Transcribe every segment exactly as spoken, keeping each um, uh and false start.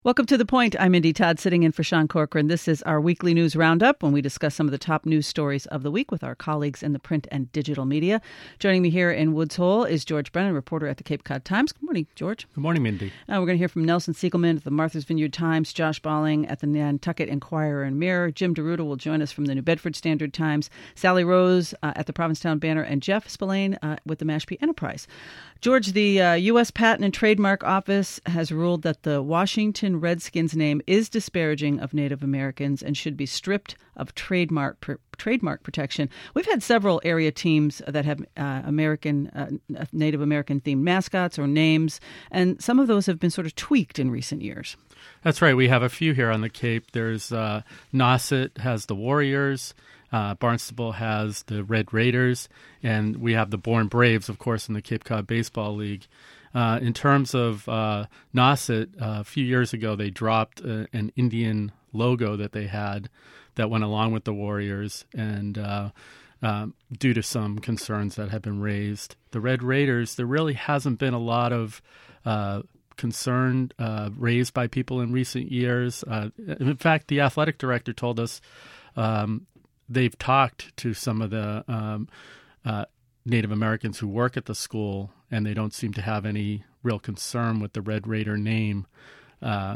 Welcome to The Point. I'm Indy Todd, sitting in for Sean Corcoran. This is our weekly news roundup when we discuss some of the top news stories of the week with our colleagues in the print and digital media. Joining me here in Woods Hole is George Brennan, reporter at the Cape Cod Times. Good morning, George. Good morning, Mindy. Uh, we're going to hear from Nelson Siegelman at the Martha's Vineyard Times, Josh Balling at the Nantucket Enquirer and Mirror. Jim DeRuda will join us from the New Bedford Standard Times, Sally Rose uh, at the Provincetown Banner, and Jeff Spillane uh, with the Mashpee Enterprise. George, the uh, U S Patent and Trademark Office has ruled that the Washington Redskins name is disparaging of Native Americans and should be stripped of trademark pr- trademark protection. We've had several area teams that have uh, American uh, Native American themed mascots or names, and some of those have been sort of tweaked in recent years. That's right. We have a few here on the Cape. There's uh, Nauset has the Warriors. Uh, Barnstable has the Red Raiders, and we have the Bourne Braves, of course, in the Cape Cod Baseball League. Uh, in terms of uh, Nauset, uh, a few years ago, they dropped uh, an Indian logo that they had that went along with the Warriors, and uh, uh, due to some concerns that have been raised. The Red Raiders, there really hasn't been a lot of uh, concern uh, raised by people in recent years. Uh, in fact, the athletic director told us um, they've talked to some of the um, uh, Native Americans who work at the school, and they don't seem to have any real concern with the Red Raider name. Uh,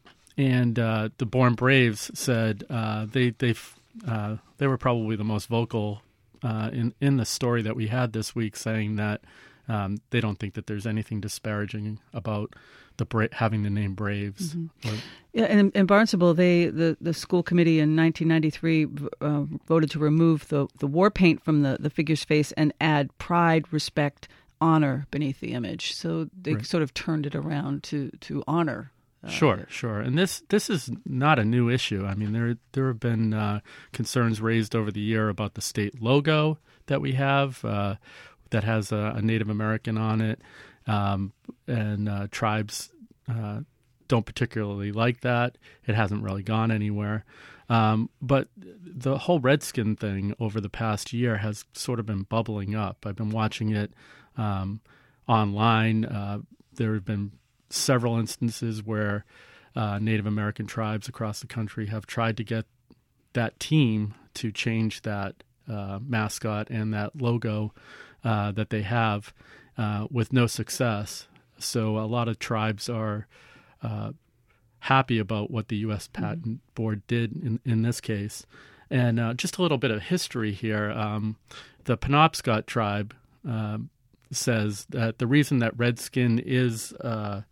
and uh, the Bourne Braves said uh, they they uh, they were probably the most vocal uh, in in the story that we had this week, saying that um, they don't think that there's anything disparaging about the Bra- having the name Braves. Mm-hmm. Or, yeah, and in Barnstable, they the, the school committee in nineteen ninety-three uh, voted to remove the, the war paint from the, the figure's face and add pride, respect, honor beneath the image. So they right. sort of turned it around to to honor. Uh, sure, sure. And this this is not a new issue. I mean, there there have been uh, concerns raised over the year about the state logo that we have uh, that has a, a Native American on it. Um, and uh, tribes uh, don't particularly like that. It hasn't really gone anywhere. Um, but the whole Redskin thing over the past year has sort of been bubbling up. I've been watching it um, online. Uh, there have been several instances where uh, Native American tribes across the country have tried to get that team to change that uh, mascot and that logo uh, that they have. Uh, with no success. So a lot of tribes are uh, happy about what the U S Patent mm-hmm. Board did in, in this case. And uh, just a little bit of history here. Um, the Penobscot tribe uh, says that the reason that Redskin is uh,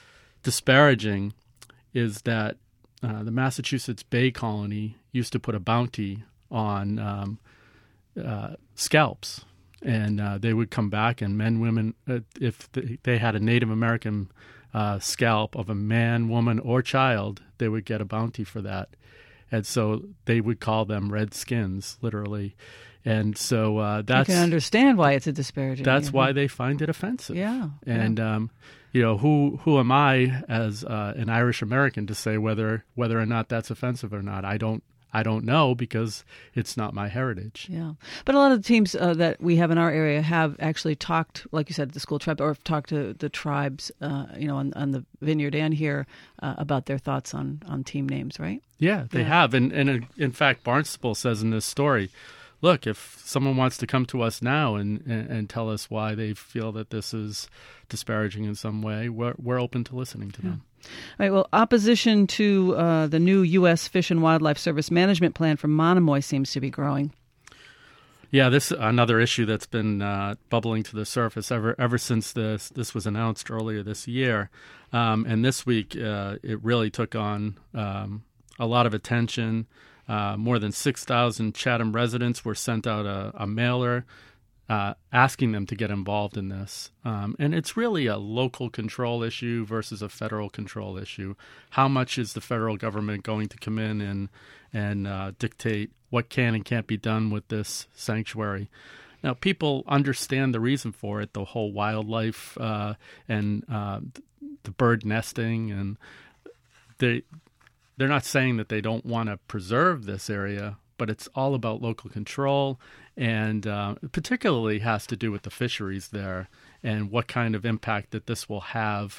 disparaging is that uh, the Massachusetts Bay Colony used to put a bounty on um, uh, scalps. And uh, they would come back, and men, women, uh, if they, they had a Native American uh, scalp of a man, woman, or child, they would get a bounty for that. And so they would call them Redskins, literally. And so uh, that's... You can understand why it's a disparaging. That's yeah. why they find it offensive. Yeah. And, yeah. Um, you know, who who am I as uh, an Irish American to say whether whether or not that's offensive or not? I don't. I don't know because it's not my heritage. Yeah. But a lot of the teams uh, that we have in our area have actually talked, like you said, the school tribe, or have talked to the tribes, uh, you know, on, on the vineyard and here uh, about their thoughts on, on team names, right? Yeah, they yeah. have. And, and in fact, Barnstable says in this story, look, if someone wants to come to us now and, and, and tell us why they feel that this is disparaging in some way, we're, we're open to listening to yeah. them. All right, well, opposition to uh, the new U S Fish and Wildlife Service management plan for Monomoy seems to be growing. Yeah, this is another issue that's been uh, bubbling to the surface ever ever since this this was announced earlier this year. Um, and this week, uh, it really took on um, a lot of attention. Uh, more than six thousand Chatham residents were sent out a, a mailer Uh, asking them to get involved in this. Um, and it's really a local control issue versus a federal control issue. How much is the federal government going to come in and, and uh, dictate what can and can't be done with this sanctuary? Now, people understand the reason for it, the whole wildlife uh, and uh, the bird nesting. And they, they're not saying that they don't want to preserve this area, but it's all about local control, and uh, particularly has to do with the fisheries there and what kind of impact that this will have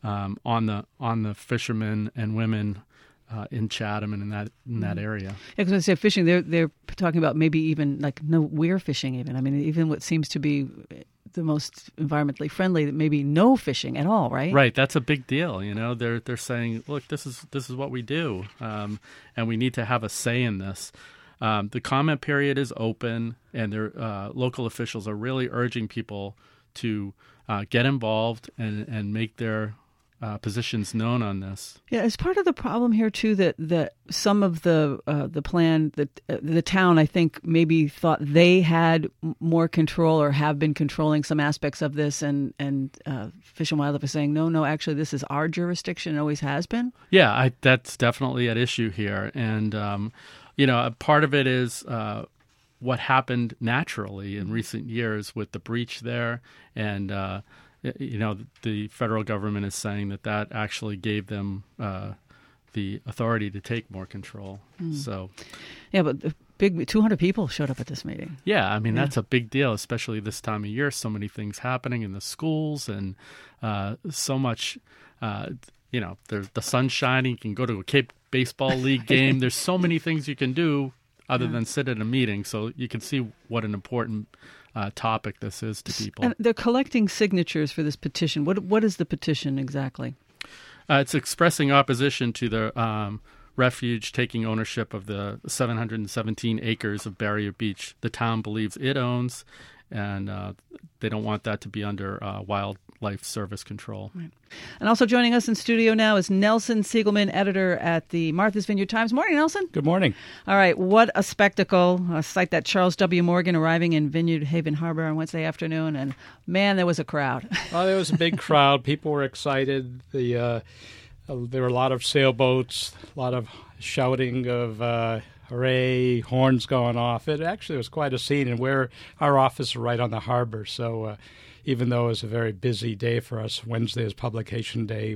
um, on the on the fishermen and women uh, in Chatham and in that in that area. Yeah, because when I say fishing, they're they're talking about maybe even like no weir fishing. Even I mean, even what seems to be the most environmentally friendly, maybe no fishing at all, right? Right, that's a big deal. You know, they're they're saying, look, this is this is what we do, um, and we need to have a say in this. Um, the comment period is open, and their uh, local officials are really urging people to uh, get involved and and make their uh, positions known on this. Yeah, it's part of the problem here too that that some of the uh, the plan that uh, the town, I think, maybe thought they had more control or have been controlling some aspects of this, and and uh, Fish and Wildlife is saying no, no, actually, this is our jurisdiction, it always has been. Yeah, I, that's definitely at issue here, and um, you know, a part of it is uh, what happened naturally in recent years with the breach there, and. Uh, You know, the federal government is saying that that actually gave them uh, the authority to take more control. Mm. So, yeah, but the big two hundred people showed up at this meeting. Yeah, I mean, yeah. that's a big deal, especially this time of year. So many things happening in the schools and uh, so much, uh, you know, there's the sun shining. You can go to a Cape Baseball League game. There's so many things you can do other yeah. than sit at a meeting. So you can see what an important Uh, topic this is to people. And they're collecting signatures for this petition. What What is the petition exactly? Uh, it's expressing opposition to the um, refuge taking ownership of the seven hundred seventeen acres of Barrier Beach the town believes it owns, and uh, they don't want that to be under uh, Wildlife Service control. Right. And also joining us in studio now is Nelson Siegelman, editor at the Martha's Vineyard Times. Morning, Nelson. Good morning. All right, what a spectacle. A sight that Charles W. Morgan arriving in Vineyard Haven Harbor on Wednesday afternoon, and man, there was a crowd. Well, there was a big crowd. People were excited. The uh, there were a lot of sailboats, a lot of shouting of uh, hooray, horns going off. It actually was quite a scene, and we're, our office is right on the harbor, so uh, even though it was a very busy day for us, Wednesday is publication day,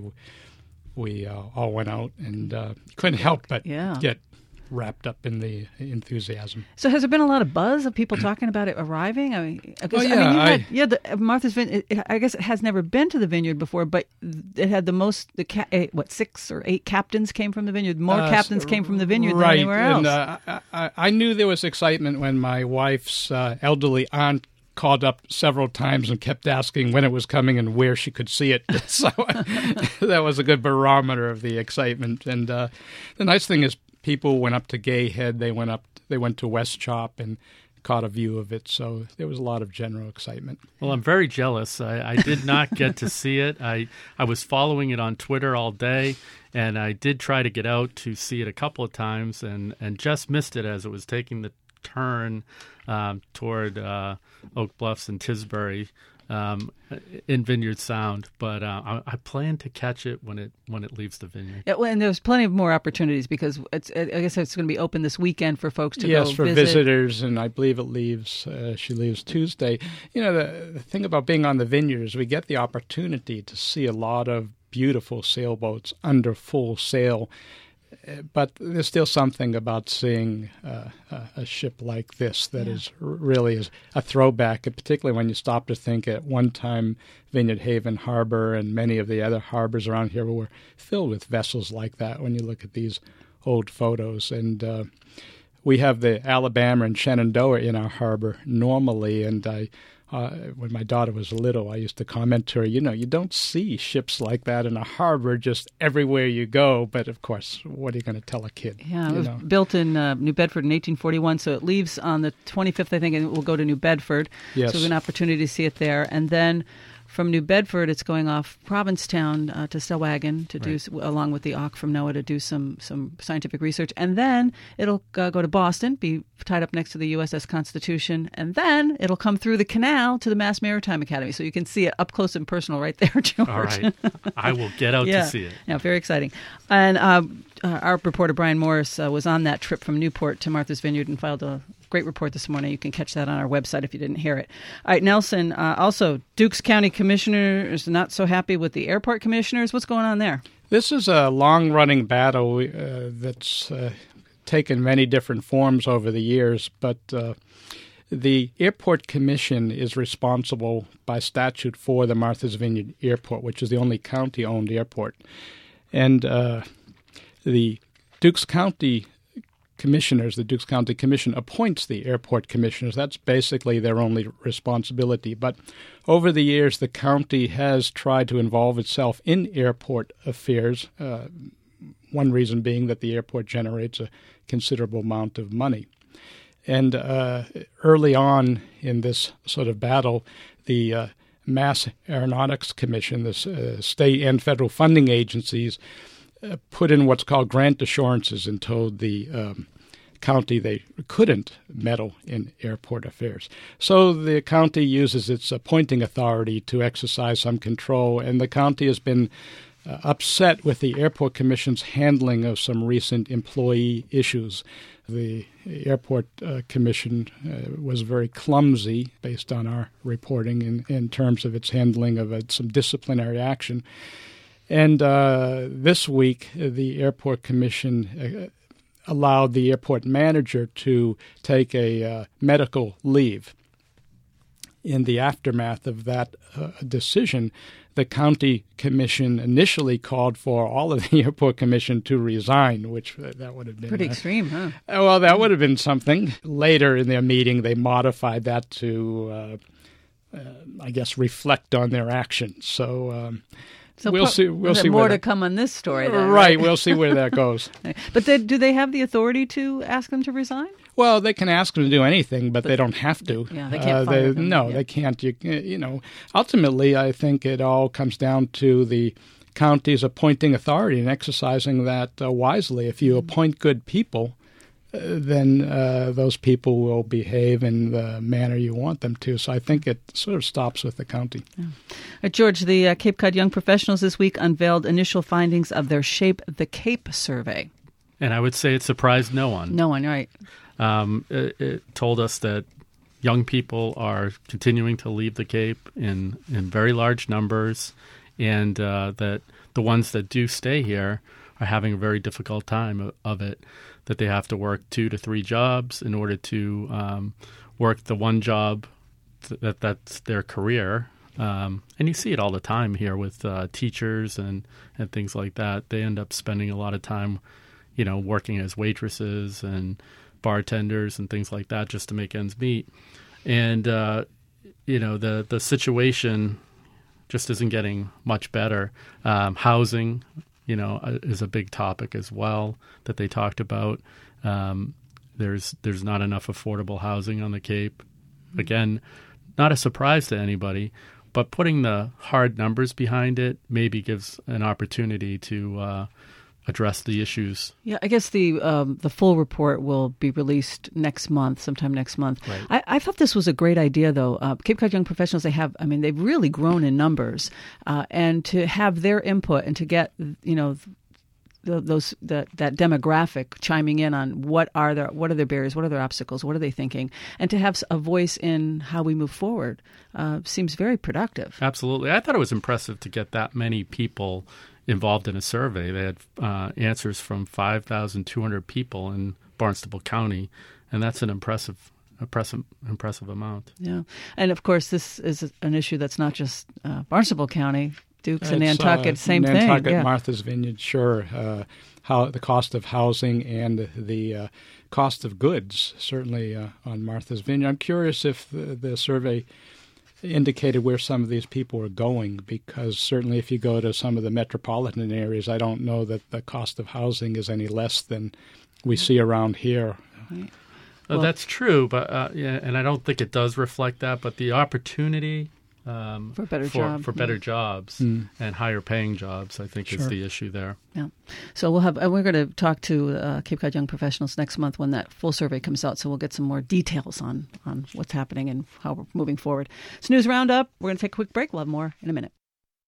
we uh, all went out and uh, couldn't help but yeah. get wrapped up in the enthusiasm. So has there been a lot of buzz of people talking about it arriving? I mean, oh, yeah, I mean, you I, had, yeah, the, Martha's Vineyard, it, I guess it has never been to the vineyard before, but it had the most, the ca- eight, what, six or eight captains came from the vineyard. More uh, captains came from the vineyard right, than anywhere else. And, uh, I, I knew there was excitement when my wife's uh, elderly aunt called up several times and kept asking when it was coming and where she could see it. So that was a good barometer of the excitement. And uh, the nice thing is people went up to Gay Head. They went up. They went to West Chop and caught a view of it. So there was a lot of general excitement. Well, I'm very jealous. I, I did not get to see it. I, I was following it on Twitter all day, and I did try to get out to see it a couple of times and, and just missed it as it was taking the turn um, toward uh, Oak Bluffs and Tisbury um, in Vineyard Sound. But uh, I, I plan to catch it when it when it leaves the vineyard. Yeah, well, and there's plenty of more opportunities because it's, I guess it's going to be open this weekend for folks to yes, go for visit. visitors, and I believe it leaves. Uh, she leaves Tuesday. You know, the, the thing about being on the vineyard is we get the opportunity to see a lot of beautiful sailboats under full sail. But there's still something about seeing uh, a, a ship like this that yeah. is really is a throwback, particularly when you stop to think at one time Vineyard Haven Harbor and many of the other harbors around here were filled with vessels like that when you look at these old photos. And uh, we have the Alabama and Shenandoah in our harbor normally, and I Uh, when my daughter was little, I used to comment to her, you know, you don't see ships like that in a harbor just everywhere you go. But, of course, what are you going to tell a kid? Yeah, it you was know? built in uh, New Bedford in eighteen forty-one, so it leaves on the twenty-fifth, I think, and it will go to New Bedford. Yes. So we have an opportunity to see it there. And then from New Bedford, it's going off Provincetown uh, to Stellwagen to right. do, along with the A U C from NOAA, to do some some scientific research. And then it'll uh, go to Boston, be tied up next to the U S S Constitution, and then it'll come through the canal to the Mass Maritime Academy. So you can see it up close and personal right there, George. All right. I will get out yeah. to see it. Yeah, very exciting. And uh, uh, our reporter, Brian Morris, uh, was on that trip from Newport to Martha's Vineyard and filed a great report this morning. You can catch that on our website if you didn't hear it. All right, Nelson, uh, also, Dukes County Commissioner is not so happy with the airport commissioners. What's going on there? This is a long-running battle uh, that's uh, taken many different forms over the years, but uh, The Airport Commission is responsible by statute for the Martha's Vineyard Airport, which is the only county-owned airport. And uh, the Dukes County commissioners, the Dukes County Commission appoints the airport commissioners. That's basically their only responsibility. But over the years, the county has tried to involve itself in airport affairs, uh, one reason being that the airport generates a considerable amount of money. And uh, early on in this sort of battle, the uh, Mass Aeronautics Commission, the uh, state and federal funding agencies, uh, put in what's called grant assurances and told the um, county they couldn't meddle in airport affairs. So the county uses its appointing authority to exercise some control, and the county has been uh, upset with the Airport Commission's handling of some recent employee issues. The Airport uh, Commission uh, was very clumsy, based on our reporting, in, in terms of its handling of uh, some disciplinary action. And uh, this week, the Airport Commission uh, allowed the airport manager to take a uh, medical leave. In the aftermath of that uh, decision, the county commission initially called for all of the airport commission to resign, which uh, that would have been pretty uh, extreme, huh? Uh, well, that would have been something. Later in their meeting, they modified that to, uh, uh, I guess, reflect on their actions. So. Um, So we'll pro- see. We'll see more where to that, come on this story, then, right, right? We'll see where that goes. But they, do they have the authority to ask them to resign? Well, they can ask them to do anything, but, but they don't have to. Yeah, they can't uh, fire they, them. No, yeah. they can't. You, you know, ultimately, I think it all comes down to the county's appointing authority and exercising that uh, wisely. If you appoint good people, uh, then uh, those people will behave in the manner you want them to. So I think it sort of stops with the county. Yeah. Uh, George, the uh, Cape Cod Young Professionals this week unveiled initial findings of their Shape the Cape survey. And I would say it surprised no one. No one, right. Um, it, it told us that young people are continuing to leave the Cape in, in very large numbers, and uh, that the ones that do stay here are having a very difficult time of, of it, that they have to work two to three jobs in order to um, work the one job th- that that's their career. Um, and you see it all the time here with uh, teachers and, and things like that. They end up spending a lot of time, you know, working as waitresses and bartenders and things like that just to make ends meet. And, uh, you know, the, the situation just isn't getting much better. Um, housing, you know, is a big topic as well that they talked about. Um, there's there's not enough affordable housing on the Cape. Again, not a surprise to anybody, but putting the hard numbers behind it maybe gives an opportunity to uh, address the issues. Yeah, I guess the um, the full report will be released next month, sometime next month. Right. I, I thought this was a great idea, though. Uh, Cape Cod Young Professionals, they have, I mean, they've really grown in numbers, uh, and to have their input and to get, you know, the, those that that demographic chiming in on what are their what are their barriers, what are their obstacles, what are they thinking, and to have a voice in how we move forward uh, seems very productive. Absolutely, I thought it was impressive to get that many people involved in a survey. They had uh, answers from five thousand two hundred people in Barnstable County, and that's an impressive, impressive, impressive amount. Yeah, and of course, this is an issue that's not just uh, Barnstable County. Dukes and It's, Nantucket, uh, same Nantucket, thing. Yeah. Martha's Vineyard, sure. Uh, how the cost of housing and the uh, cost of goods, certainly uh, on Martha's Vineyard. I'm curious if the, the survey indicated where some of these people are going, because certainly if you go to some of the metropolitan areas, I don't know that the cost of housing is any less than we see around here. Right. Well, Well, that's true, but uh, yeah, and I don't think it does reflect that. But the opportunity um, For a better for, job, for better yeah. jobs Mm. and higher paying jobs, I think, is Sure. the issue there. Yeah. So we'll have, and we're going to talk to uh, Cape Cod Young Professionals next month when that full survey comes out. So we'll get some more details on on what's happening and how we're moving forward. It's News Roundup. We're going to take a quick break. We'll have more in a minute.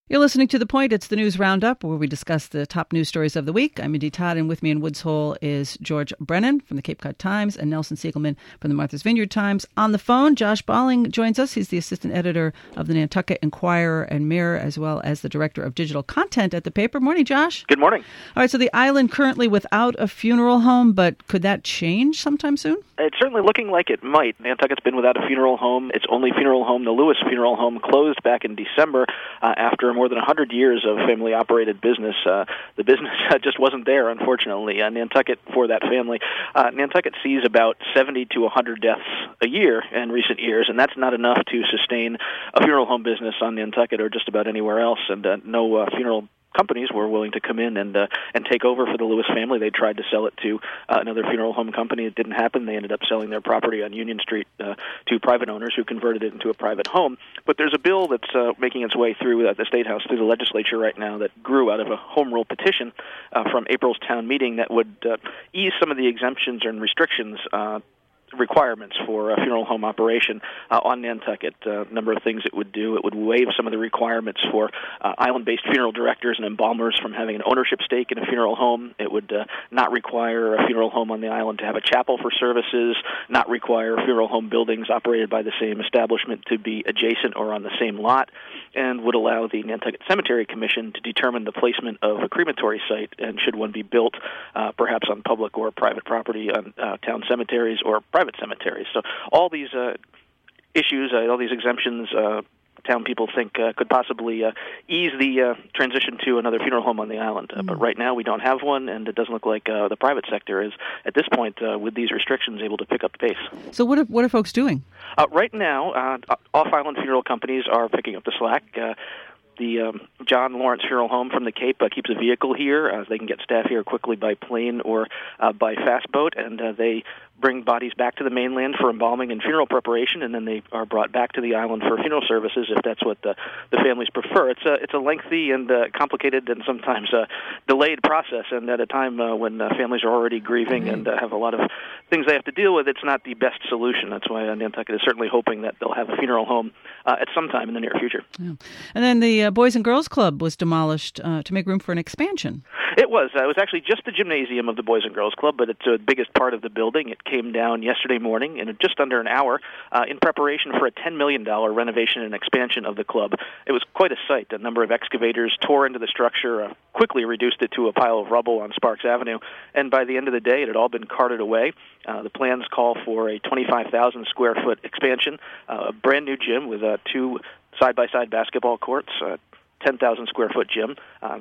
You're listening to The Point. It's the news roundup where we discuss the top news stories of the week. I'm Mindy Todd, and with me in Woods Hole is George Brennan from the Cape Cod Times and Nelson Siegelman from the Martha's Vineyard Times. On the phone, Josh Balling joins us. He's the assistant editor of the Nantucket Enquirer and Mirror, as well as the director of digital content at the paper. Morning, Josh. Good morning. All right, so the island currently without a funeral home, but could that change sometime soon? It's certainly looking like it might. Nantucket's been without a funeral home. Its only funeral home, the Lewis Funeral Home, closed back in December uh, after more than one hundred years of family-operated business. Uh, the business just wasn't there, unfortunately. Uh, Nantucket, for that family, uh, Nantucket sees about seventy to one hundred deaths a year in recent years, and that's not enough to sustain a funeral home business on Nantucket or just about anywhere else, and uh, no uh, funeral companies were willing to come in and uh, and take over for the Lewis family. They tried to sell it to uh, another funeral home company. It didn't happen. They ended up selling their property on Union Street uh, to private owners who converted it into a private home. But there's a bill that's uh, making its way through uh, the State House, through the legislature right now, that grew out of a home rule petition uh, from April's town meeting that would uh, ease some of the exemptions and restrictions uh requirements for a funeral home operation uh, on Nantucket. A uh, number of things it would do. It would waive some of the requirements for uh, island-based funeral directors and embalmers from having an ownership stake in a funeral home. It would uh, not require a funeral home on the island to have a chapel for services, not require funeral home buildings operated by the same establishment to be adjacent or on the same lot, and would allow the Nantucket Cemetery Commission to determine the placement of a crematory site, and should one be built uh, perhaps on public or private property on uh, town cemeteries or private cemeteries. So all these uh, issues, uh, all these exemptions, uh, town people think uh, could possibly uh, ease the uh, transition to another funeral home on the island. Uh, mm. But right now we don't have one, and it doesn't look like uh, the private sector is, at this point, uh, with these restrictions, able to pick up the pace. So what are, what are folks doing? Uh, right now, uh, off-island funeral companies are picking up the slack. Uh, The um, John Lawrence Funeral Home from the Cape uh, keeps a vehicle here. Uh, they can get staff here quickly by plane or uh, by fast boat, and uh, they bring bodies back to the mainland for embalming and funeral preparation, and then they are brought back to the island for funeral services if that's what the, the families prefer. It's a it's a lengthy and uh, complicated and sometimes uh, delayed process, and at a time uh, when uh, families are already grieving mm-hmm. and uh, have a lot of things they have to deal with, it's not the best solution. That's why uh, Nantucket is certainly hoping that they'll have a funeral home uh, at some time in the near future. Yeah. And then the uh, Boys and Girls Club was demolished uh, to make room for an expansion. It was. Uh, it was actually just the gymnasium of the Boys and Girls Club, but it's the biggest part of the building. It came down yesterday morning in just under an hour uh, in preparation for a ten million dollars renovation and expansion of the club. It was quite a sight. A number of excavators tore into the structure, uh, quickly reduced it to a pile of rubble on Sparks Avenue, and by the end of the day it had all been carted away. Uh, the plans call for a twenty-five thousand square foot expansion, uh, a brand new gym with uh, two side-by-side basketball courts, uh, ten thousand square foot gym, uh,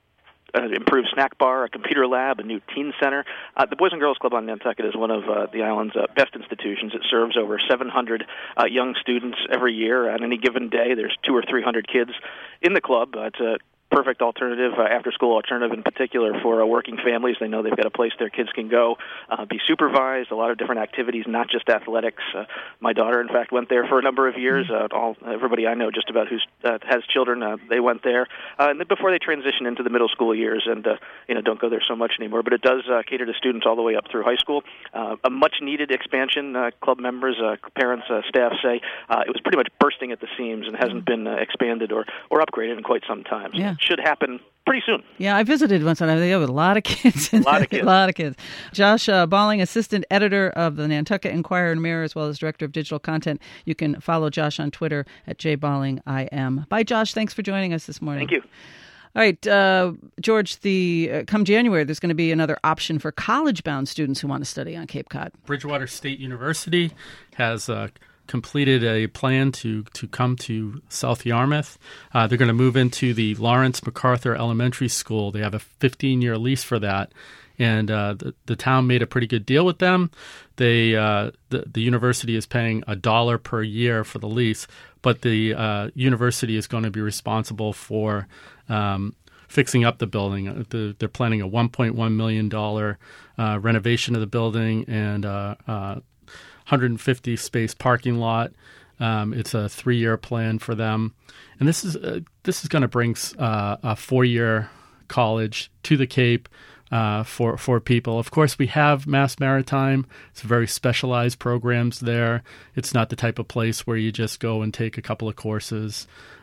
an improved snack bar, a computer lab, a new teen center. Uh, the Boys and Girls Club on Nantucket is one of uh, the island's uh, best institutions. It serves over seven hundred uh, young students every year. On any given day, there's two or three hundred kids in the club. Uh, it's a perfect alternative, uh, after-school alternative in particular for uh, working families. They know they've got a place their kids can go, uh, be supervised, a lot of different activities, not just athletics. Uh, my daughter, in fact, went there for a number of years. Uh, all everybody I know just about who uh, has children, uh, they went there. Uh, and then before they transition into the middle school years and uh, you know don't go there so much anymore. But it does uh, cater to students all the way up through high school. Uh, a much-needed expansion. Uh, club members, uh, parents, uh, staff say uh, it was pretty much bursting at the seams and hasn't been uh, expanded or, or upgraded in quite some time. So yeah. It should happen pretty soon. Yeah, I visited once, and there were a lot of kids. A lot of kids. a lot of kids. Josh uh, Balling, assistant editor of the Nantucket Enquirer and Mirror, as well as director of digital content. You can follow Josh on Twitter at J Balling I M. Bye, Josh. Thanks for joining us this morning. Thank you. All right, uh, George, the uh, come January, there's going to be another option for college-bound students who want to study on Cape Cod. Bridgewater State University has uh, completed a plan to, to come to South Yarmouth. Uh, they're going to move into the Lawrence MacArthur Elementary School. They have a fifteen-year lease for that, and uh, the, the town made a pretty good deal with them. They uh, the, the university is paying a dollar per year for the lease, but the uh, university is going to be responsible for um, fixing up the building. The, they're planning a one point one million dollars uh, renovation of the building and uh, uh, one hundred fifty space parking lot. Um, it's a three-year plan for them, and this is uh, this is going to bring uh, a four-year college to the Cape uh, for for people. Of course, we have Mass Maritime. It's very specialized programs there. It's not the type of place where you just go and take a couple of courses.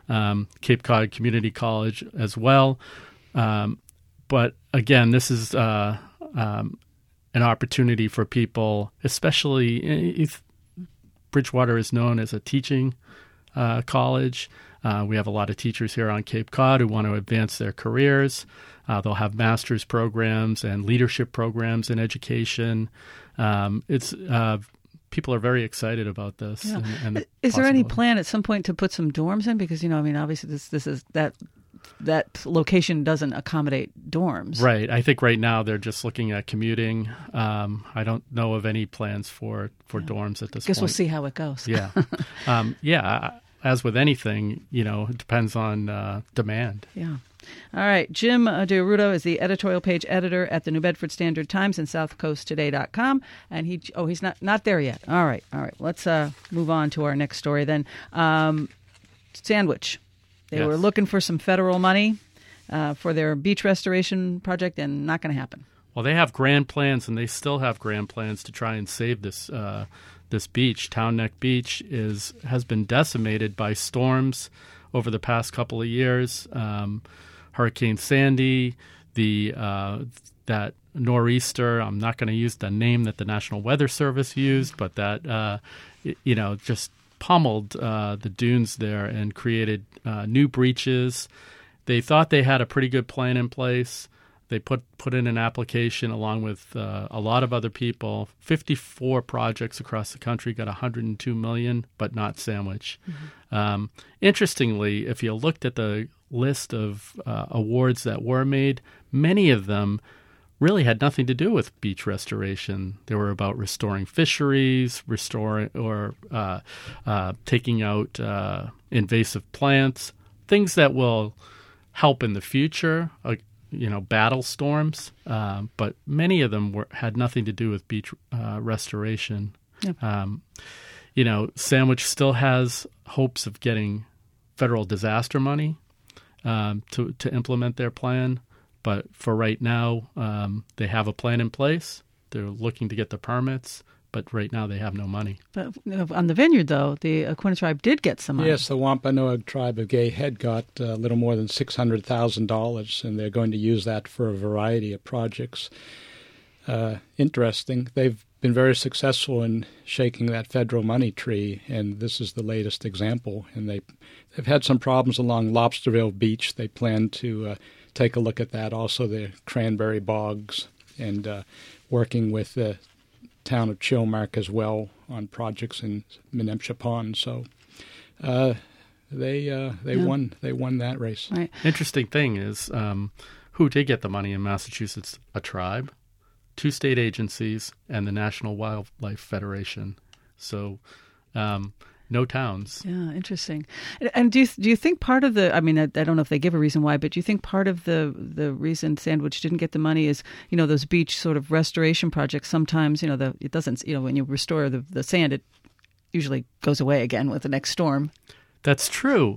um, Cape Cod Community College as well. Um, but again, this is uh, um, an opportunity for people, especially if Bridgewater is known as a teaching uh, college. Uh, we have a lot of teachers here on Cape Cod who want to advance their careers. Uh, they'll have master's programs and leadership programs in education. Um, it's uh, people are very excited about this. Yeah. And, and the is there any possibility. plan at some point to put some dorms in? Because, you know, I mean, obviously this this is that that location doesn't accommodate dorms. Right. I think right now they're just looking at commuting. Um, I don't know of any plans for, for Yeah. dorms at this Guess point. we'll see how it goes. Yeah. um, yeah. As with anything, you know, it depends on uh, demand. Yeah. All right. Jim uh, DeRudo is the editorial page editor at the New Bedford Standard Times and south coast today dot com. And he, oh, he's not, not there yet. All right. All right. Let's uh, move on to our next story then. Um, Sandwich. They Yes. were looking for some federal money uh, for their beach restoration project, and not going to happen. Well, they have grand plans, and they still have grand plans to try and save this uh, this beach. Town Neck Beach is has been decimated by storms over the past couple of years. Um, Hurricane Sandy, the uh, that nor'easter. I'm not going to use the name that the National Weather Service used, but that uh, you know just pummeled uh, the dunes there and created uh, new breaches. They thought they had a pretty good plan in place. They put put in an application along with uh, a lot of other people. fifty-four projects across the country got one hundred two million dollars, but not Sandwich. Mm-hmm. Um, interestingly, if you looked at the list of uh, awards that were made, many of them really had nothing to do with beach restoration. They were about restoring fisheries, restoring or uh, uh, taking out uh, invasive plants, things that will help in the future. Uh, you know, battle storms, um, but many of them were had nothing to do with beach uh, restoration. Yep. Um, you know, Sandwich still has hopes of getting federal disaster money um, to to implement their plan, but for right now, um, they have a plan in place. They're looking to get the permits, but right now they have no money. But you know, on the vineyard, though, the Aquinnah tribe did get some money. Yes, the Wampanoag tribe of Gay Head got a little more than six hundred thousand dollars, and they're going to use that for a variety of projects. Uh, interesting. They've been very successful in shaking that federal money tree, and this is the latest example. And they, they've had some problems along Lobsterville Beach. They plan to uh, take a look at that. Also, the cranberry bogs, and uh, working with the town of Chilmark as well on projects in Menemsha Pond. So uh, they uh, they Yeah. won they won that race. Right. Interesting thing is um, who did get the money in Massachusetts? A tribe, two state agencies, and the National Wildlife Federation. So um, no towns. Yeah, interesting. And- And do you do you think part of the? I mean, I, I don't know if they give a reason why, but do you think part of the the reason Sandwich didn't get the money is, you know, those beach sort of restoration projects? Sometimes, you know, the it doesn't. You know, when you restore the the sand, it usually goes away again with the next storm. That's true.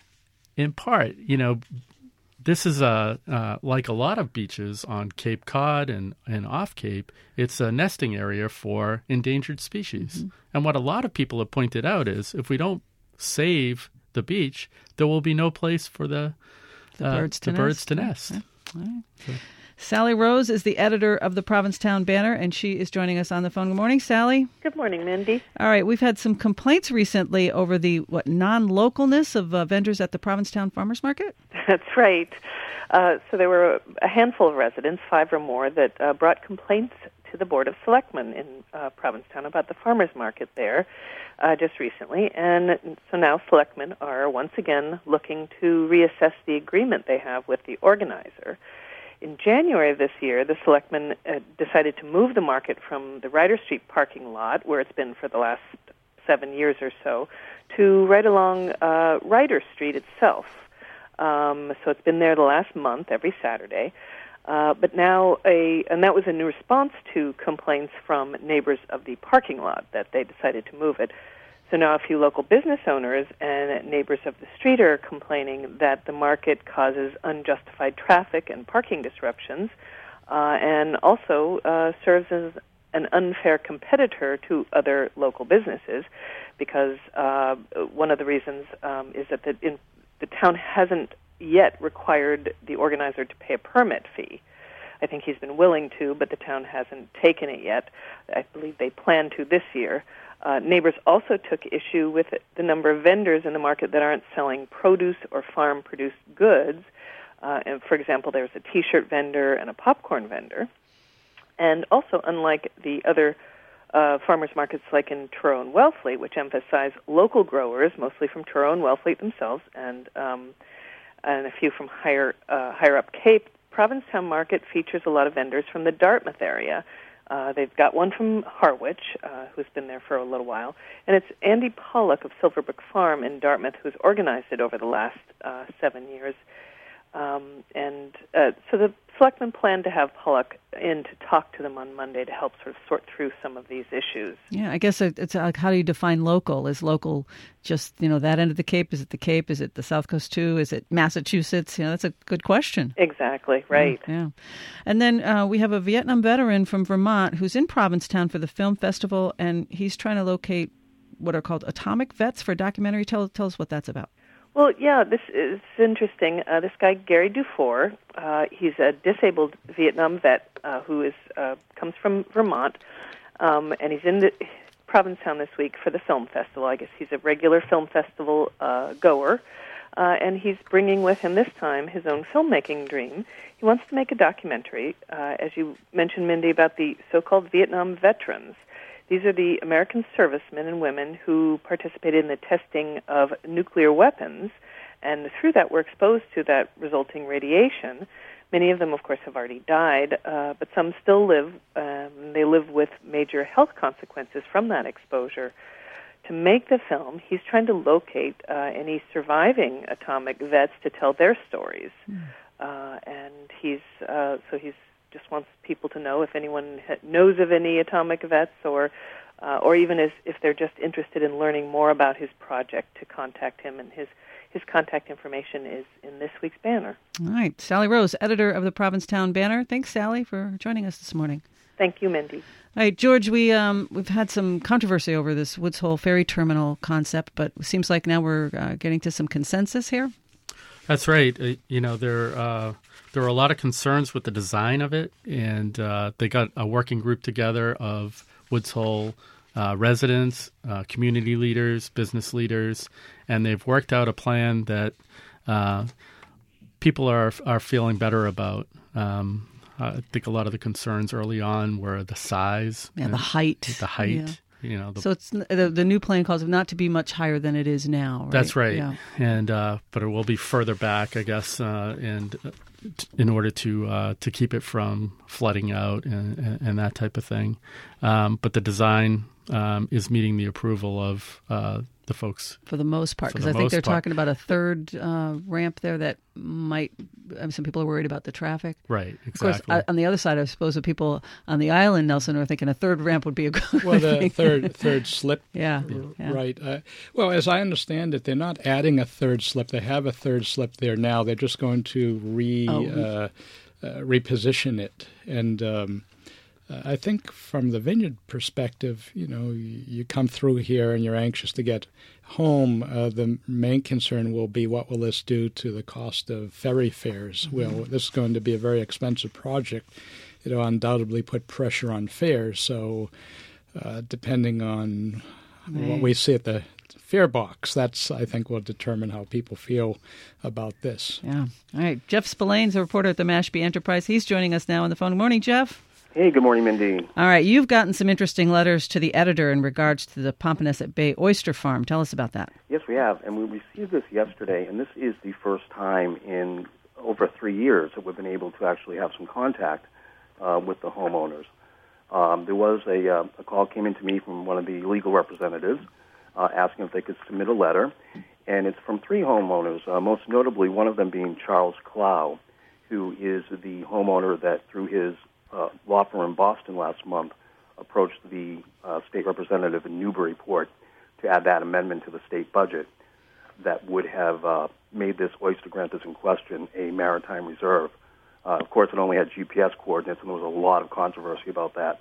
In part, you know, this is a uh, like a lot of beaches on Cape Cod and, and off Cape. It's a nesting area for endangered species. Mm-hmm. And what a lot of people have pointed out is if we don't save the beach, there will be no place for the The uh, birds to the nest. birds to nest. Yeah. All right. So- Sally Rose is the editor of the Provincetown Banner, and she is joining us on the phone. Good morning, Sally. Good morning, Mindy. All right, we've had some complaints recently over the what non-localness of uh, vendors at the Provincetown Farmers Market. That's right. Uh, so there were a handful of residents, five or more, that uh, brought complaints to the Board of Selectmen in uh, Provincetown about the farmers market there uh, just recently. And so now selectmen are once again looking to reassess the agreement they have with the organizer. In January of this year, the selectmen uh, decided to move the market from the Ryder Street parking lot, where it's been for the last seven years or so, to right along uh, Ryder Street itself. Um, so it's been there the last month, every Saturday. Uh, but now, a and that was in response to complaints from neighbors of the parking lot that they decided to move it. So now a few local business owners and neighbors of the street are complaining that the market causes unjustified traffic and parking disruptions, uh, and also uh, serves as an unfair competitor to other local businesses, because uh, one of the reasons um, is that the, in, the town hasn't yet required the organizer to pay a permit fee. I think he's been willing to, but the town hasn't taken it yet. I believe they plan to this year. Uh, neighbors also took issue with the number of vendors in the market that aren't selling produce or farm-produced goods. Uh, and for example, there's a T-shirt vendor and a popcorn vendor. And also, unlike the other uh, farmers markets like in Truro and Wellfleet, which emphasize local growers, mostly from Truro and Wellfleet themselves, and um, and a few from higher uh, higher up Cape, Provincetown Market features a lot of vendors from the Dartmouth area. Uh, they've got one from Harwich, uh, who's been there for a little while, and it's Andy Pollock of Silverbrook Farm in Dartmouth who's organized it over the last uh, seven years. Um, and uh, so the selectmen plan to have Pollock in to talk to them on Monday to help sort of sort through some of these issues. Yeah, I guess it's like, how do you define local? Is local just, you know, that end of the Cape? Is it the Cape? Is it the South Coast too? Is it Massachusetts? You know, that's a good question. Exactly, right. Yeah. yeah. And then uh, we have a Vietnam veteran from Vermont who's in Provincetown for the film festival, and he's trying to locate what are called atomic vets for a documentary. Tell, tell us what that's about. Well, yeah, this is interesting. Uh, this guy, Gary Dufour, uh, he's a disabled Vietnam vet uh, who is uh, comes from Vermont, um, and he's in the Provincetown this week for the film festival. I guess he's a regular film festival uh, goer, uh, and he's bringing with him this time his own filmmaking dream. He wants to make a documentary, uh, as you mentioned, Mindy, about the so-called Vietnam veterans. These are the American servicemen and women who participated in the testing of nuclear weapons, and through that were exposed to that resulting radiation. Many of them, of course, have already died, uh, but some still live. Um, they live with major health consequences from that exposure. To make the film, he's trying to locate uh, any surviving atomic vets to tell their stories. Mm. Uh, and he's uh, so he's just wants people to know if anyone knows of any atomic vets, or uh, or even as, if they're just interested in learning more about his project, to contact him. And his, his contact information is in this week's banner. All right. Sally Rose, editor of the Provincetown Banner. Thanks, Sally, for joining us this morning. Thank you, Mindy. All right, George, we, um, we've had some controversy over this Woods Hole ferry terminal concept, but it seems like now we're uh, getting to some consensus here. That's right. Uh, you know, there uh, there were a lot of concerns with the design of it, and uh, they got a working group together of Woods Hole uh, residents, uh, community leaders, business leaders, and they've worked out a plan that uh, people are are feeling better about. Um, I think a lot of the concerns early on were the size, yeah, the height, the height. Yeah. You know, the, so it's the, the new plan calls it not to be much higher than it is now. Right? That's right, yeah. and uh, but it will be further back, I guess, uh, and uh, t- in order to uh, to keep it from flooding out and, and, and that type of thing. Um, but the design um, is meeting the approval of uh, the folks for the most part, because I think they're part. talking about a third uh, ramp there that might. I mean, some people are worried about the traffic. Right, exactly. Of course, on the other side, I suppose the people on the island, Nelson, are thinking a third ramp would be a good well, the thing. third third slip. yeah, yeah, right. Uh, well, as I understand it, they're not adding a third slip. They have a third slip there now. They're just going to re oh. uh, uh, reposition it, and. Um, Uh, I think from the vineyard perspective, you know, you, you come through here and you're anxious to get home. Uh, the main concern will be, what will this do to the cost of ferry fares? Mm-hmm. Well, this is going to be a very expensive project. It'll undoubtedly put pressure on fares. So uh, depending on right. what we see at the fare box, that's, I think, will determine how people feel about this. Yeah. All right. Jeff Spillane's a reporter at the Mashpee Enterprise. He's joining us now on the phone. Good morning, Jeff. Hey, good morning, Mindy. All right, you've gotten some interesting letters to the editor in regards to the Pompanesett Bay Oyster Farm. Tell us about that. Yes, we have, and we received this yesterday, and this is the first time in over three years that we've been able to actually have some contact uh, with the homeowners. Um, there was a, uh, a call came in to me from one of the legal representatives uh, asking if they could submit a letter, and it's from three homeowners, uh, most notably one of them being Charles Clow, who is the homeowner that through his Uh, law firm in Boston last month approached the uh, state representative in Newburyport to add that amendment to the state budget that would have uh, made this oyster grant that's in question a maritime reserve. Uh, of course, it only had G P S coordinates, and there was a lot of controversy about that.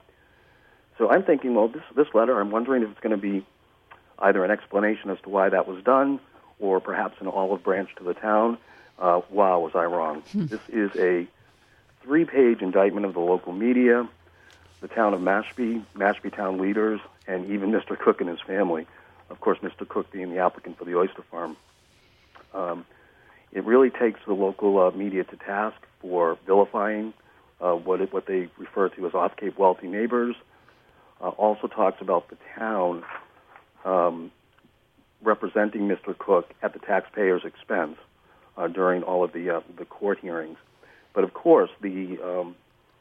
So I'm thinking, well, this, this letter, I'm wondering if it's going to be either an explanation as to why that was done, or perhaps an olive branch to the town, uh, wow, was I wrong. Hmm. This is a three-page indictment of the local media, the town of Mashpee, Mashpee town leaders, and even Mister Cook and his family. Of course, Mister Cook being the applicant for the oyster farm. Um, it really takes the local uh, media to task for vilifying uh, what it, what they refer to as off-Cape wealthy neighbors. Uh, also talks about the town um, representing Mister Cook at the taxpayer's expense uh, during all of the uh, the court hearings. But of course, the um,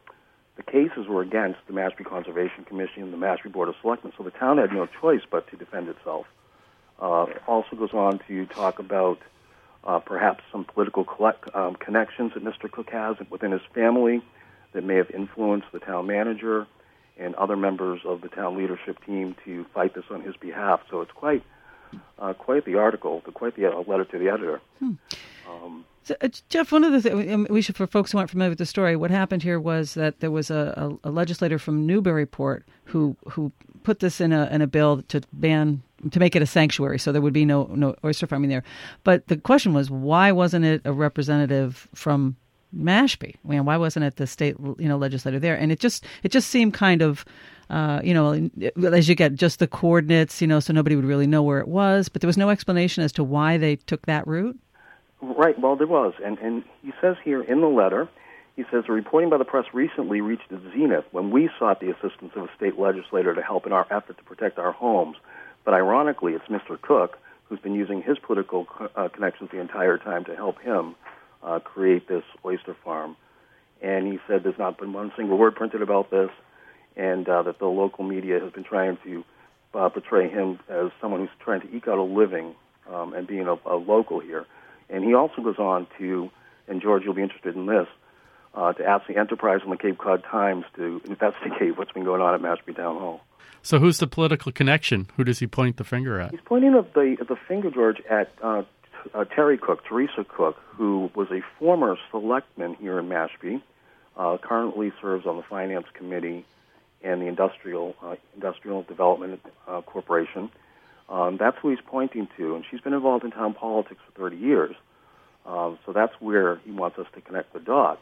the cases were against the Mashpee Conservation Commission and the Mashpee Board of Selectmen, so the town had no choice but to defend itself. Uh, it also goes on to talk about uh, perhaps some political collect, um, connections that Mister Cook has within his family that may have influenced the town manager and other members of the town leadership team to fight this on his behalf. So it's quite uh, quite the article, quite the uh, letter to the editor. Hmm. Um, So, uh, Jeff, one of the things, we should, for folks who aren't familiar with the story, what happened here was that there was a, a, a legislator from Newburyport who who put this in a in a bill to ban, to make it a sanctuary, so there would be no no oyster farming there. But the question was, why wasn't it a representative from Mashpee? I mean, why wasn't it the state, you know, legislator there? And it just it just seemed kind of, uh, you know, as you get just the coordinates, you know, so nobody would really know where it was. But there was no explanation as to why they took that route. Right, well, there was. And, and he says here in the letter, he says, the reporting by the press recently reached its zenith when we sought the assistance of a state legislator to help in our effort to protect our homes. But ironically, it's Mister Cook who's been using his political uh, connections the entire time to help him uh, create this oyster farm. And he said there's not been one single word printed about this, and uh, that the local media has been trying to uh, portray him as someone who's trying to eke out a living um, and being a, a local here. And he also goes on to, and George, you'll be interested in this, uh, to ask the Enterprise and the Cape Cod Times to investigate what's been going on at Mashpee Town Hall. So who's the political connection? Who does he point the finger at? He's pointing the, the, the finger, George, at uh, uh, Terry Cook, Teresa Cook, who was a former selectman here in Mashpee, uh, currently serves on the Finance Committee and the Industrial uh, Industrial Development uh, Corporation. Um, that's who he's pointing to, and she's been involved in town politics for thirty years. Um, so that's where he wants us to connect the dots.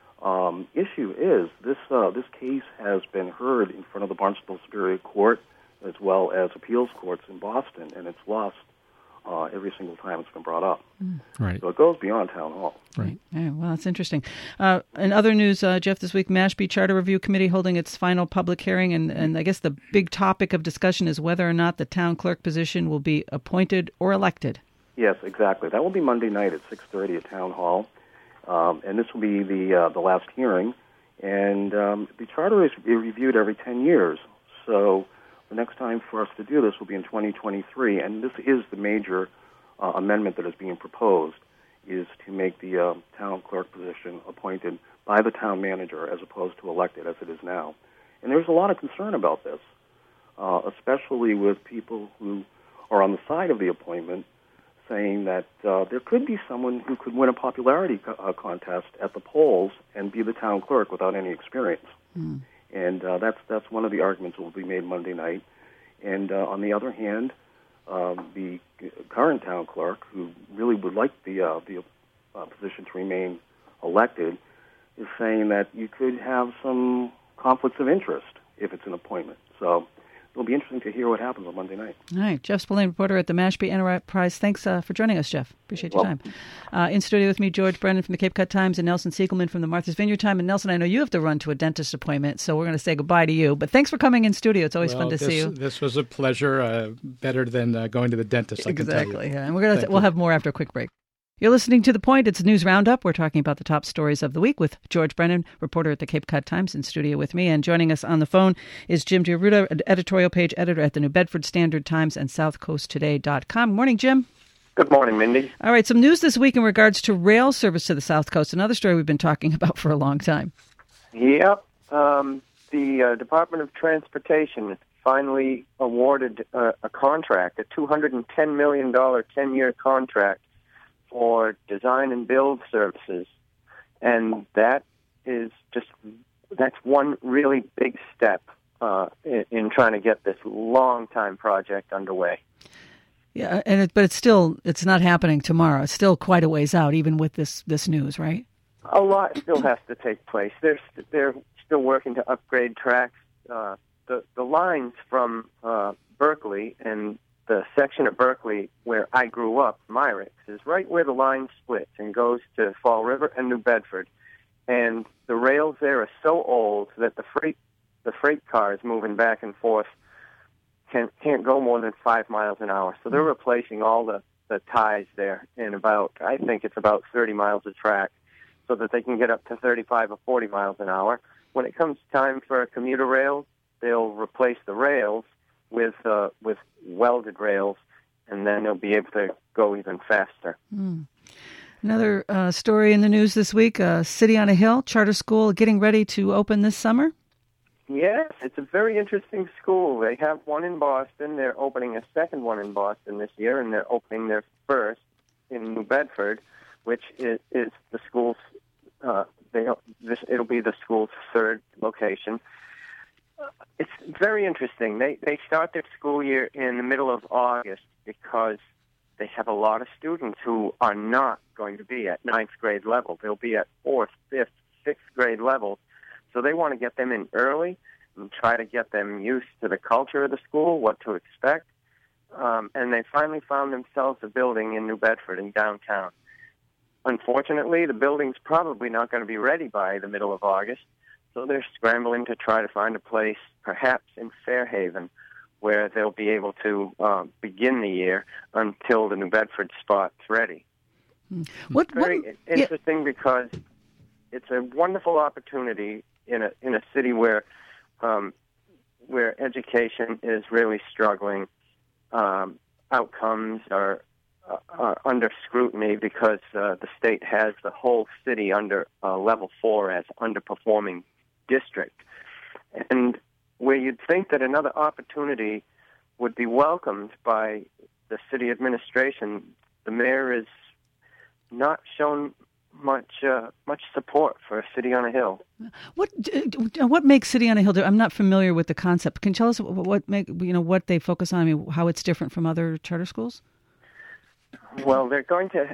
Um, issue is this: uh, this case has been heard in front of the Barnstable Superior Court as well as appeals courts in Boston, and it's lost uh, every single time it's been brought up. Mm. Right. So it goes beyond town hall. Right. Yeah, well, that's interesting. Uh, in other news, uh, Jeff, this week, Mashpee Charter Review Committee holding its final public hearing, and, and I guess the big topic of discussion is whether or not the town clerk position will be appointed or elected. Yes, exactly. That will be Monday night at six thirty at Town Hall, um, and this will be the uh, the last hearing. And um, the charter is reviewed every ten years, so the next time for us to do this will be in twenty twenty-three, and this is the major uh, amendment that is being proposed, is to make the uh, town clerk position appointed by the town manager as opposed to elected as it is now. And there's a lot of concern about this, uh, especially with people who are on the side of the appointment saying that uh, there could be someone who could win a popularity co- uh, contest at the polls and be the town clerk without any experience. Mm. And uh, that's that's one of the arguments that will be made Monday night. And uh, on the other hand, um, the current town clerk, who really would like the uh, the uh, position to remain elected, is saying that you could have some conflicts of interest if it's an appointment. So it'll be interesting to hear what happens on Monday night. All right. Jeff Spillane, reporter at the Mashpee Enterprise. Thanks uh, for joining us, Jeff. Appreciate your well, time. Uh, in studio with me, George Brennan from the Cape Cod Times and Nelson Siegelman from the Martha's Vineyard Time. And Nelson, I know you have to run to a dentist appointment, so we're going to say goodbye to you. But thanks for coming in studio. It's always well, fun to this, see you. This was a pleasure. Uh, better than uh, going to the dentist, I exactly, can tell you. Yeah. And we're gonna th- we'll have more after a quick break. You're listening to The Point. It's a news roundup. We're talking about the top stories of the week with George Brennan, reporter at the Cape Cod Times, in studio with me. And joining us on the phone is Jim DiRuda, editorial page editor at the New Bedford Standard Times and south coast today dot com. Morning, Jim. Good morning, Mindy. All right, some news this week in regards to rail service to the South Coast, another story we've been talking about for a long time. Yep. Um, the uh, Department of Transportation finally awarded uh, a contract, a two hundred ten million dollars ten-year contract for design and build services, and that is just that's one really big step uh, in, in trying to get this long-time project underway. Yeah, and it, but it's still it's not happening tomorrow. It's still quite a ways out, even with this this news, right? A lot still has to take place. They're they're still working to upgrade tracks. Uh, the the lines from uh, Berkeley and the section of Berkeley where I grew up, Myrick, is right where the line splits and goes to Fall River and New Bedford. And the rails there are so old that the freight the freight cars moving back and forth can't can't go more than five miles an hour. So they're replacing all the, the ties there in about, I think it's about thirty miles of track, so that they can get up to thirty-five or forty miles an hour. When it comes time for a commuter rail, they'll replace the rails with uh, with welded rails, and then they'll be able to go even faster. Mm. Another uh, story in the news this week, uh, City on a Hill charter school getting ready to open this summer. Yes, it's a very interesting school. They have one in Boston. They're opening a second one in Boston this year, and they're opening their first in New Bedford, which is, is the school's. Uh, they this it'll be the school's third location. Uh, it's very interesting. They they start their school year in the middle of August because they have a lot of students who are not going to be at ninth grade level. They'll be at fourth, fifth, sixth grade level. So they want to get them in early and try to get them used to the culture of the school, what to expect. Um, and they finally found themselves a building in New Bedford in downtown. Unfortunately, the building's probably not going to be ready by the middle of August, so they're scrambling to try to find a place, perhaps in Fairhaven, where they'll be able to uh, begin the year until the New Bedford spot's ready. What, it's very what, interesting yeah. because it's a wonderful opportunity in a in a city where um, where education is really struggling. Um, outcomes are, uh, are under scrutiny because uh, the state has the whole city under uh, level four as underperforming district. And where you'd think that another opportunity would be welcomed by the city administration, the mayor is not shown much uh, much support for a City on a Hill. What what makes City on a Hill? I'm not familiar with the concept. Can you tell us what, what make you know what they focus on? I mean, how it's different from other charter schools? Well, they're going to.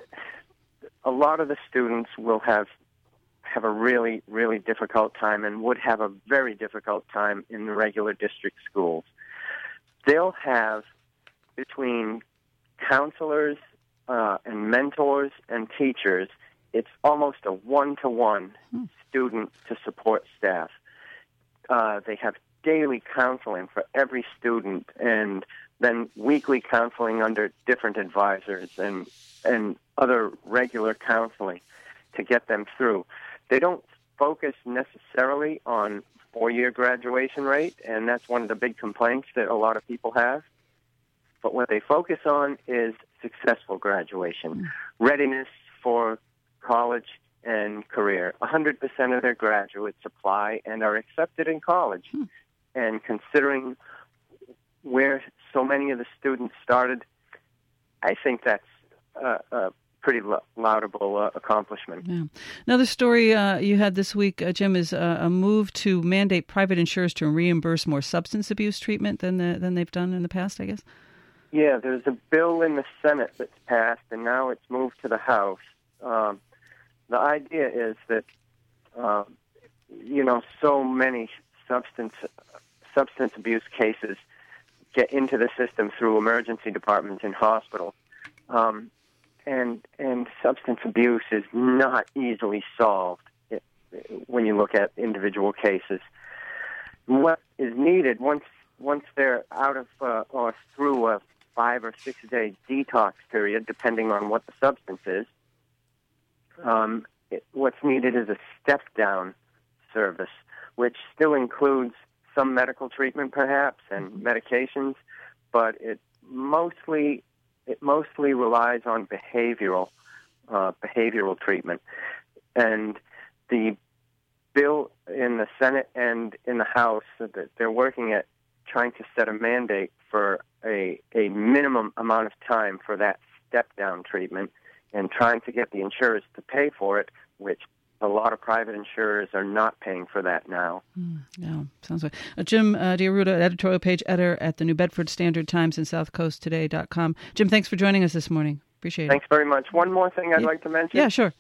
A lot of the students will have have a really really difficult time and would have a very difficult time in the regular district schools. They'll have between counselors uh, and mentors and teachers. It's almost a one-to-one hmm. student to support staff. Uh, they have daily counseling for every student, and then weekly counseling under different advisors and and other regular counseling to get them through. They don't focus necessarily on four-year graduation rate, and that's one of the big complaints that a lot of people have. But what they focus on is successful graduation, hmm. readiness for college and career. one hundred percent of their graduates apply and are accepted in college. Hmm. And considering where so many of the students started, I think that's a, a pretty lo- laudable uh, accomplishment. Yeah. Another story uh, you had this week, uh, Jim, is uh, a move to mandate private insurers to reimburse more substance abuse treatment than the, than they've done in the past, I guess? Yeah, there's a bill in the Senate that's passed, and now it's moved to the House. Um, The idea is that, uh, you know, so many substance substance abuse cases get into the system through emergency departments in hospitals, um, and and substance abuse is not easily solved when you look at individual cases. What is needed once once they're out of uh, or through a five or six day detox period, depending on what the substance is. Um, it, what's needed is a step-down service, which still includes some medical treatment, perhaps, and medications, but it mostly it mostly relies on behavioral uh, behavioral treatment. And the bill in the Senate and in the House, that they're working at trying to set a mandate for a a minimum amount of time for that step-down treatment, and trying to get the insurers to pay for it, which a lot of private insurers are not paying for that now. Mm, yeah, sounds like uh, Jim uh, DiAruda, editorial page editor at the New Bedford Standard Times and south coast today dot com. Jim, thanks for joining us this morning. Appreciate Thanks it. very much. One more thing I'd yeah. like to mention. Yeah, sure.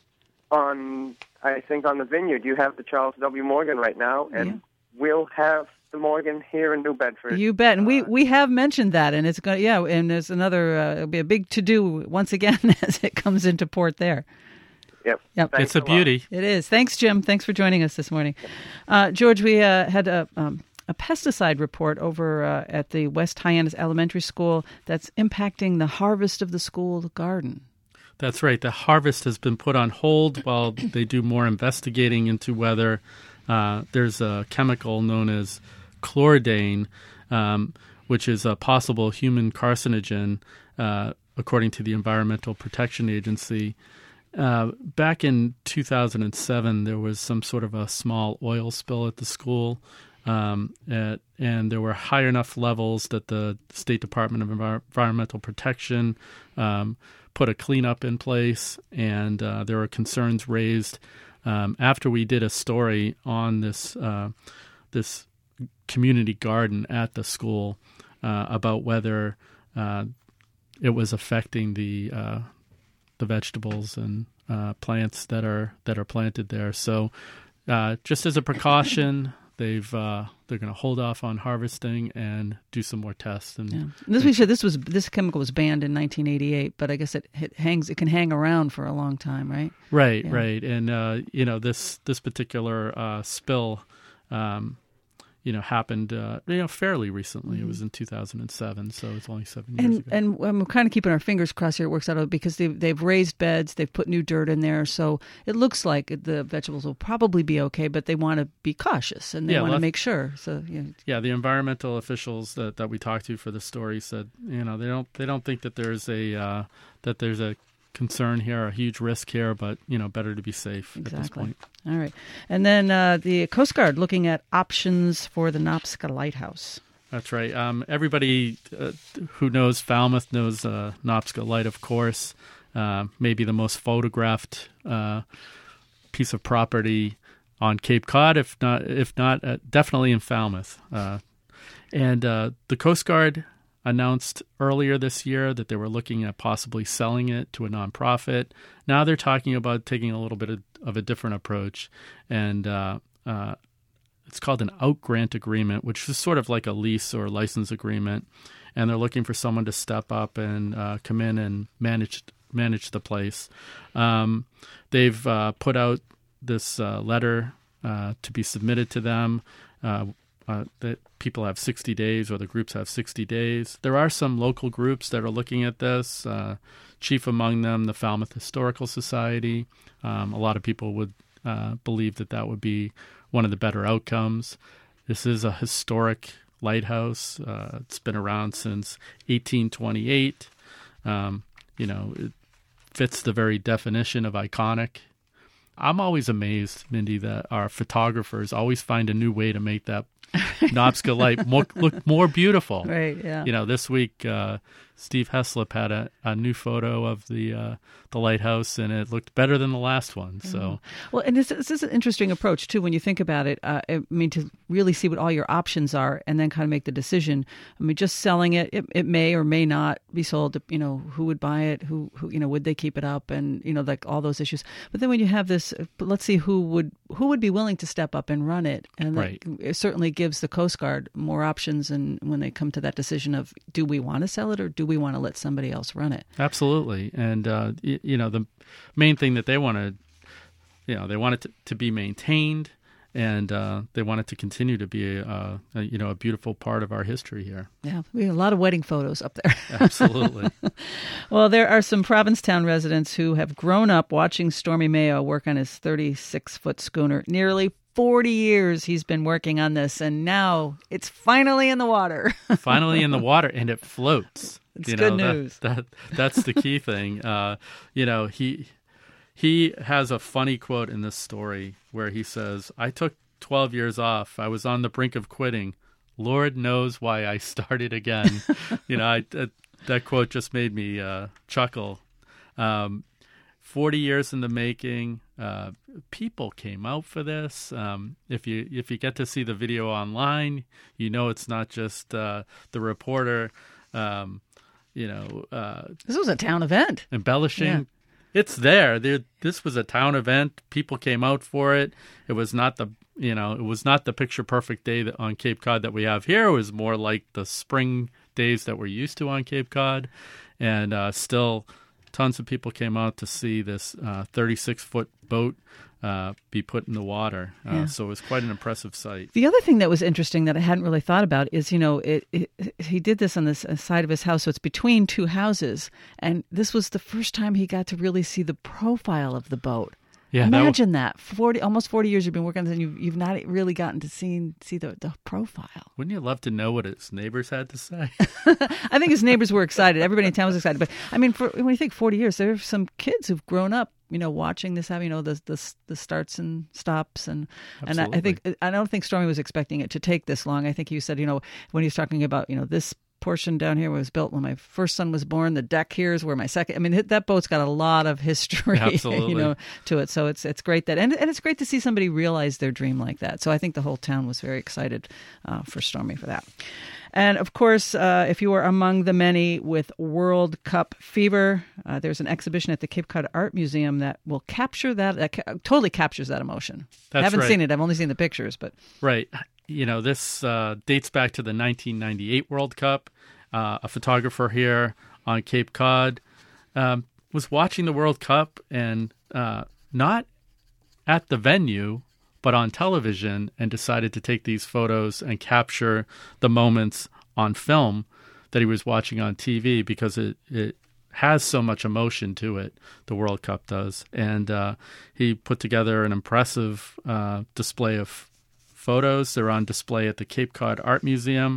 On, I think on the Vineyard, you have the Charles W. Morgan right now, and Yeah. we'll have the Morgan here in New Bedford. You bet, and we, Uh, we have mentioned that, and it's going yeah, and there's another uh, it'll be a big to do once again as it comes into port there. Yep. Yep. Thanks It's a lot. beauty. It is. Thanks, Jim. Thanks for joining us this morning, uh, George. We uh, had a. Um, A pesticide report over uh, at the West Hyannis Elementary School that's impacting the harvest of the school garden. That's right. The harvest has been put on hold while they do more investigating into whether uh, there's a chemical known as chloridane, um, which is a possible human carcinogen, uh, according to the Environmental Protection Agency. Uh, back in two thousand seven, there was some sort of a small oil spill at the school. Um, at, and there were high enough levels that the State Department of Envir- Environmental Protection um, put a cleanup in place, and uh, there were concerns raised um, after we did a story on this uh, this community garden at the school uh, about whether uh, it was affecting the uh, the vegetables and uh, plants that are that are planted there. So, uh, just as a precaution. They've uh, they're going to hold off on harvesting and do some more tests. And, Yeah. And this we said this was this chemical was banned in nineteen eighty-eight, but I guess it, it hangs it can hang around for a long time, right? right, Yeah. right, and uh, you know this this particular uh, spill, um, you know, happened uh, you know fairly recently. Mm-hmm. It was in two thousand seven, so it's only seven years And ago. and um, we're kind of keeping our fingers crossed here it works out because they've, they've raised beds, they've put new dirt in there, so it looks like the vegetables will probably be okay, but they want to be cautious and they Yeah, want to let's- make sure. So yeah, Yeah, the environmental officials that, that we talked to for the story said, you know, they don't they don't think that there's a uh, that there's a concern here, a huge risk here, but you know, better to be safe at this exactly. point. All right, and then uh, the Coast Guard looking at options for the Nopska Lighthouse. That's right. Um, everybody uh, who knows Falmouth knows uh, Nopska Light, of course. Uh, maybe the most photographed uh, piece of property on Cape Cod, if not, if not, uh, definitely in Falmouth. Uh, and uh, the Coast Guard announced earlier this year that they were looking at possibly selling it to a nonprofit. Now they're talking about taking a little bit of, of a different approach, and uh, uh, it's called an out-grant agreement, which is sort of like a lease or license agreement, and they're looking for someone to step up and uh, come in and manage manage the place. Um, they've uh, put out this uh, letter uh, to be submitted to them. Uh, uh, that people have sixty days, or the groups have sixty days. There are some local groups that are looking at this. Uh, chief among them, the Falmouth Historical Society. Um, a lot of people would uh, believe that that would be one of the better outcomes. This is a historic lighthouse. Uh, it's been around since eighteen twenty-eight. Um, you know, it fits the very definition of iconic. I'm always amazed, Mindy, that our photographers always find a new way to make that Nopska Light more, look more beautiful. Right, yeah. You know, this week uh, Steve Heslop had a, a new photo of the uh, the lighthouse, and it looked better than the last one. So, well, and this, this is an interesting approach too when you think about it. Uh, I mean, to really see what all your options are, and then kind of make the decision. I mean, just selling it, it, it may or may not be sold. You know, who would buy it? Who, who, you know, would they keep it up? And you know, like all those issues. But then when you have this, let's see who would who would be willing to step up and run it, and right. that, it certainly gives the Coast Guard more options. And when they come to that decision of, do we want to sell it or do we want to let somebody else run it? Absolutely. And, uh, you, you know, the main thing that they want to, you know, they want it to, to be maintained, and uh, they want it to continue to be, a, a, you know, a beautiful part of our history here. Yeah, we have a lot of wedding photos up there. Absolutely. Well, there are some Provincetown residents who have grown up watching Stormy Mayo work on his thirty-six foot schooner. Nearly forty years he's been working on this, and now it's finally in the water. Finally in the water, and it floats. It's you good know, news. That, that that's the key thing. Uh, you know, he he has a funny quote in this story where he says, "I took twelve years off. I was on the brink of quitting. Lord knows why I started again." you know, I, that, that quote just made me uh, chuckle. Um, forty years in the making. Uh, people came out for this. Um, if you if you get to see the video online, you know it's not just uh, the reporter, um, you know. Uh, this was a town event. Embellishing. Yeah. It's there. there. This was a town event. People came out for it. It was not the you know it was not the picture perfect day that, on Cape Cod that we have here. It was more like the spring days that we're used to on Cape Cod, and uh, still. Tons of people came out to see this thirty-six foot boat uh, be put in the water. Uh, yeah. So it was quite an impressive sight. The other thing that was interesting that I hadn't really thought about is, you know, it, it, he did this on the side of his house, so it's between two houses. And this was the first time he got to really see the profile of the boat. Yeah, Imagine that, that. Forty, almost forty years you've been working on this, and you've, you've not really gotten to see, see the, the profile. Wouldn't you love to know what his neighbors had to say? I think his neighbors were excited. Everybody in town was excited. But, I mean, for, when you think forty years, there are some kids who've grown up, you know, watching this, having, you know, the the, the starts and stops. And, and I, I think I don't think Stormy was expecting it to take this long. I think he said, you know, when he was talking about, you know, this portion down here was built when my first son was born. The deck here is where my second. I mean, that boat's got a lot of history, Absolutely. you know, to it. So it's it's great that, and and it's great to see somebody realize their dream like that. So I think the whole town was very excited uh, for Stormy for that. And of course, uh, if you are among the many with World Cup fever, uh, there's an exhibition at the Cape Cod Art Museum that will capture that. That ca- totally captures that emotion. That's I haven't right. seen it. I've only seen the pictures, but right. You know, this uh, dates back to the nineteen ninety-eight World Cup. Uh, a photographer here on Cape Cod um, was watching the World Cup and uh, not at the venue, but on television, and decided to take these photos and capture the moments on film that he was watching on T V because it, it has so much emotion to it, the World Cup does. And uh, he put together an impressive uh, display of photos. They're on display at the Cape Cod Art Museum.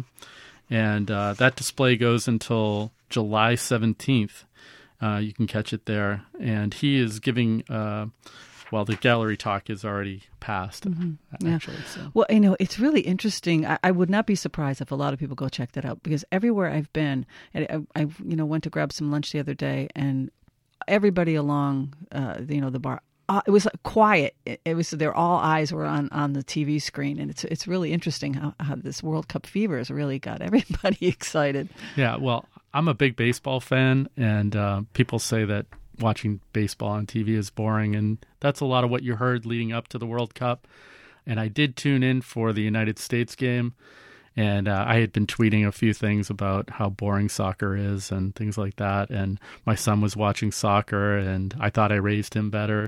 And uh, that display goes until July seventeenth. Uh, you can catch it there. And he is giving, uh, well, the gallery talk is already passed, mm-hmm. actually. Yeah. So. Well, you know, it's really interesting. I, I would not be surprised if a lot of people go check that out, because everywhere I've been, and I, I you know, went to grab some lunch the other day, and everybody along, uh, you know, the bar, Uh, it was quiet. It, it was their all eyes were on, on the T V screen, and it's it's really interesting how, how this World Cup fever has really got everybody excited. Yeah, well, I'm a big baseball fan, and uh, people say that watching baseball on T V is boring, and that's a lot of what you heard leading up to the World Cup. And I did tune in for the United States game, and uh, I had been tweeting a few things about how boring soccer is and things like that. And my son was watching soccer, and I thought I raised him better.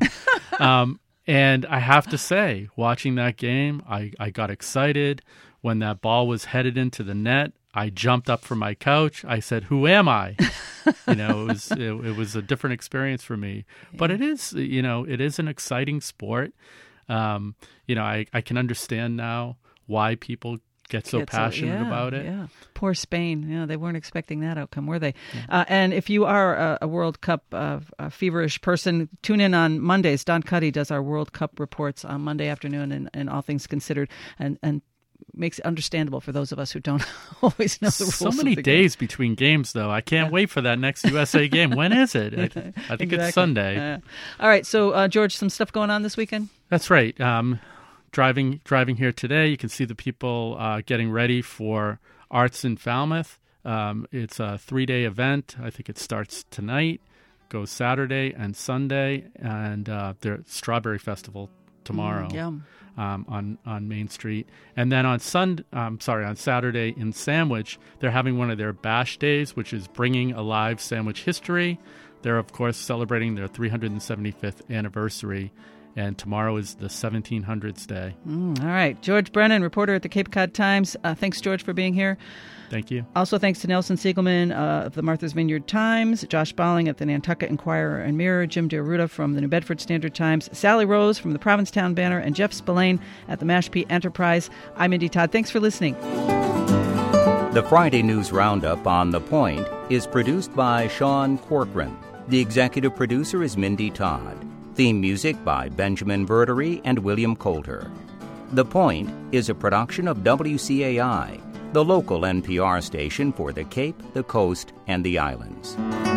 um, and I have to say, watching that game, I, I got excited. When that ball was headed into the net, I jumped up from my couch. I said, "Who am I?" You know, it was it, it was a different experience for me. Yeah. But it is, you know, it is an exciting sport. Um, you know, I, I can understand now why people get so Get passionate so, yeah, about it. Yeah, poor Spain. You know, they weren't expecting that outcome, were they? Yeah. Uh, and if you are a, a World Cup uh, a feverish person, tune in on Mondays. Don Cuddy does our World Cup reports on Monday afternoon, and, and All Things Considered, and and makes it understandable for those of us who don't always know the rules. So many of the days game. between games, though. I can't yeah. wait for that next U S A game. When is it? I, I think exactly. it's Sunday. Uh, all right. So, uh, George, some stuff going on this weekend? That's right. Um, driving driving here today, you can see the people uh, getting ready for Arts in Falmouth. Um, it's a three-day event. I think it starts tonight, goes Saturday and Sunday, and uh, there's Strawberry Festival tomorrow. Mm, yum. Um, on, on Main Street. And then on Sun, um, sorry, on Saturday in Sandwich, they're having one of their Bash Days, which is bringing alive sandwich history. They're, of course, celebrating their three hundred seventy-fifth anniversary, and tomorrow is the seventeen hundreds day. Mm, all right. George Brennan, reporter at the Cape Cod Times. Uh, thanks, George, for being here. Thank you. Also, thanks to Nelson Siegelman uh, of the Martha's Vineyard Times, Josh Balling at the Nantucket Enquirer and Mirror, Jim DeAruda from the New Bedford Standard Times, Sally Rose from the Provincetown Banner, and Jeff Spillane at the Mashpee Enterprise. I'm Mindy Todd. Thanks for listening. The Friday News Roundup on The Point is produced by Sean Corcoran. The executive producer is Mindy Todd. Theme music by Benjamin Verdery and William Coulter. The Point is a production of W C A I, the local N P R station for the Cape, the Coast, and the Islands.